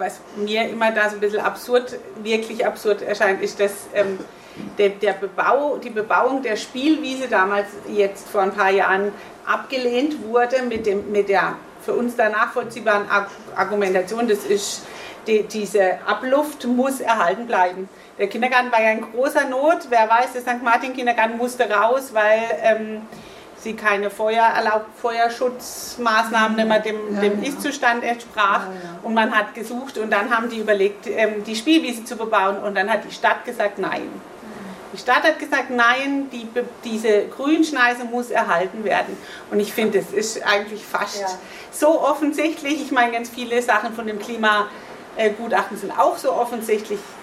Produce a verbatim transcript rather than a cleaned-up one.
was mir immer da so ein bisschen absurd, wirklich absurd erscheint, ist, dass ähm, der, der Bebau, die Bebauung der Spielwiese damals jetzt vor ein paar Jahren abgelehnt wurde mit, dem, mit der für uns da nachvollziehbaren Argumentation, das ist, die, diese Abluft muss erhalten bleiben. Der Kindergarten war ja in großer Not, wer weiß, der Sankt Martin Kindergarten musste raus, weil ähm, sie keine Feuer erlaubt, Feuerschutzmaßnahmen nicht mehr dem, ja, dem ja. Ist-Zustand entsprach, ja, ja. Und man hat gesucht und dann haben die überlegt, ähm, die Spielwiese zu bebauen und dann hat die Stadt gesagt, nein. Die Stadt hat gesagt, nein, die, diese Grünschneise muss erhalten werden. Und ich finde, das ist eigentlich fast ja. so offensichtlich. Ich meine, ganz viele Sachen von dem Klimagutachten sind auch so offensichtlich.